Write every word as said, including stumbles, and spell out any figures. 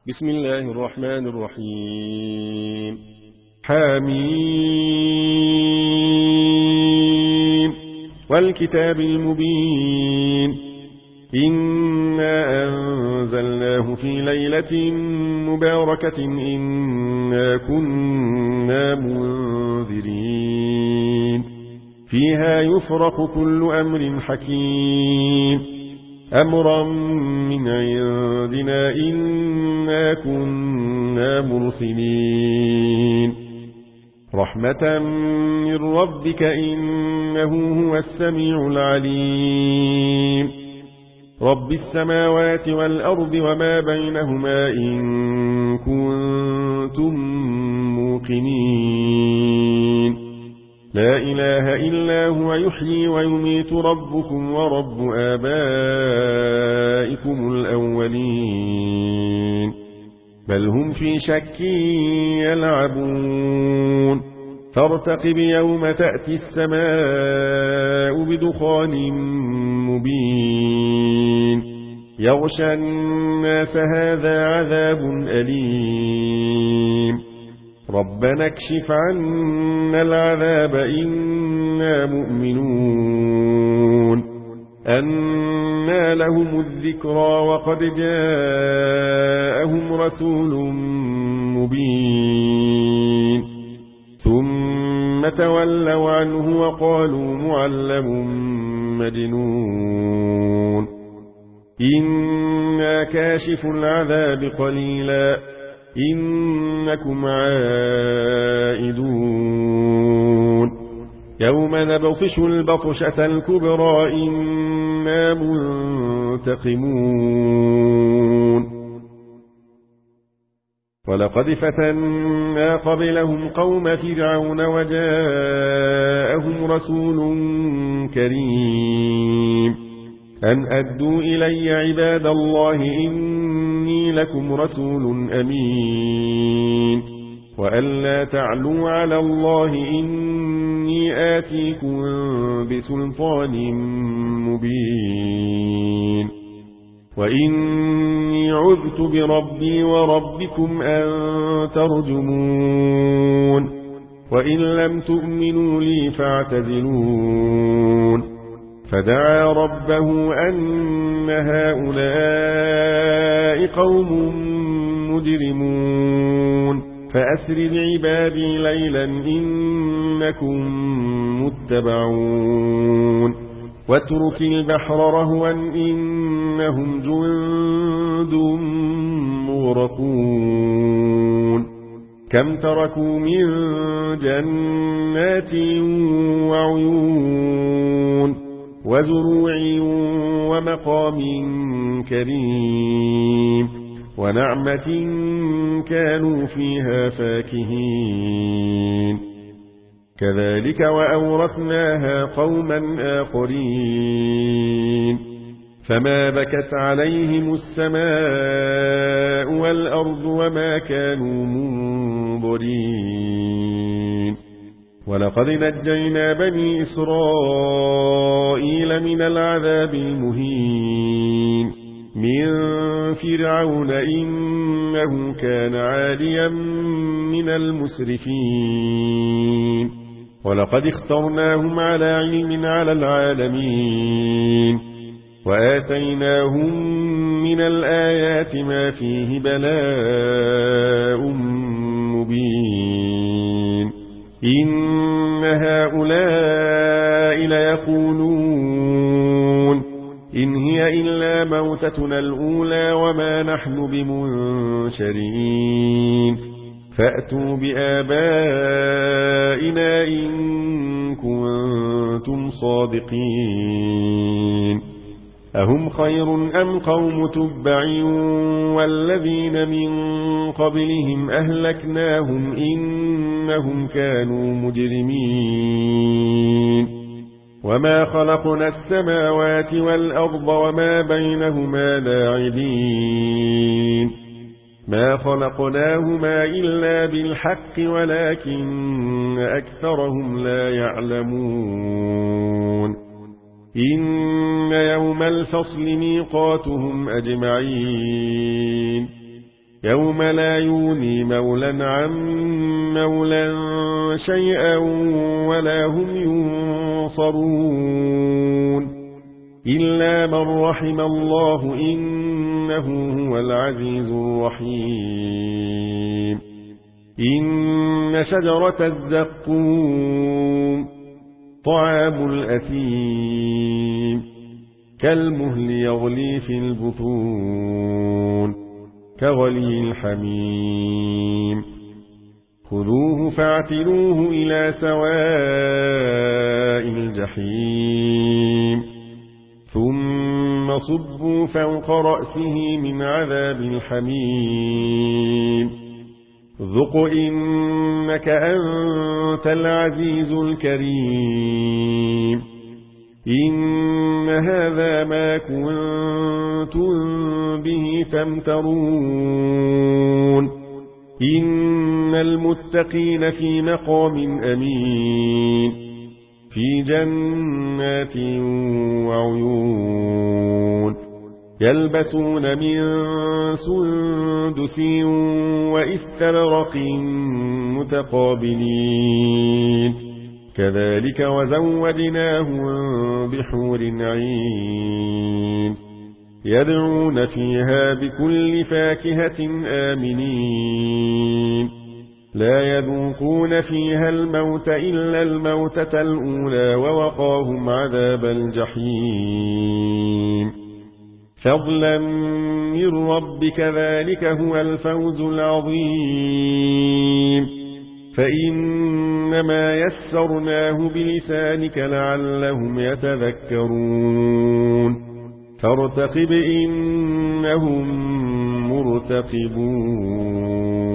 بسم الله الرحمن الرحيم. حميم والكتاب المبين إنا أنزلناه في ليلة مباركة إنا كنا منذرين فيها يفرق كل أمر حكيم أمرا من عندنا إنا كنا مرسلين رحمة من ربك إنه هو السميع العليم رب السماوات والأرض وما بينهما إن كنتم موقنين لا إله إلا هو يحيي ويميت ربكم ورب آبائكم الأولين بل هم في شك يلعبون فارتقب يوم تأتي السماء بدخان مبين يغشى الناس هذا عذاب أليم ربنا اكشف عنا العذاب إنا مؤمنون أنى لهم الذكرى وقد جاءهم رسول مبين ثم تولوا عنه وقالوا معلم مجنون إنا كاشف العذاب قليلا إنكم عائدون يوم نبطش البطشة الكبرى إنا منتقمون ولقد فتنا قبلهم قوم فرعون وجاءهم رسول كريم أن أدوا إلي عباد الله إني لكم رسول أمين وأن لا تعلوا على الله إني آتيكم بسلطان مبين وإني عذت بربي وربكم أن ترجمون وإن لم تؤمنوا لي فاعتزلون فدعا ربه أن هؤلاء قوم مجرمون فأسر بعبادي ليلا إنكم متبعون واترك البحر رهوا إنهم جند مغرقون كم تركوا من جنات وعيون وزروع ومقام كريم ونعمة كانوا فيها فاكهين كذلك وأورثناها قوما آخرين فما بكت عليهم السماء والأرض وما كانوا منظرين ولقد نجينا بني إسرائيل من العذاب المهين من فرعون إنه كان عاليا من المسرفين ولقد اخترناهم على علم على العالمين وآتيناهم من الآيات ما فيه بلاء مبين إن هؤلاء ليقولون إن هي إلا موتتنا الأولى وما نحن بمنشرين فأتوا بآبائنا إن كنتم صادقين أهم خير أم قوم تبع والذين من قبلهم أهلكناهم إنهم كانوا مجرمين وما خلقنا السماوات والأرض وما بينهما لاعبين ما خلقناهما إلا بالحق ولكن أكثرهم لا يعلمون إن يوم الفصل ميقاتهم أجمعين يوم لا يغني مولى عن مولى شيئا ولا هم ينصرون إلا من رحم الله إنه هو العزيز الرحيم إن شجرة الزقوم طعام الأثيم كالمهل يغلي في البطون كغلي الحميم خذوه فاعتلوه إلى سواء الجحيم ثم صبوا فوق رأسه من عذاب الحميم ذق إنك أنت العزيز الكريم إن هذا ما كنتم به تمترون إن المتقين في مقام أمين في جنات وعيون يلبسون من سندس وإستبرق متقابلين كذلك وزوجناهم بحور عين يدعون فيها بكل فاكهة آمنين لا يذوقون فيها الموت إلا الموتة الأولى ووقاهم عذاب الجحيم فضلا من ربك ذلك هو الفوز العظيم فإنما يسرناه بلسانك لعلهم يتذكرون فارتقب إنهم مرتقبون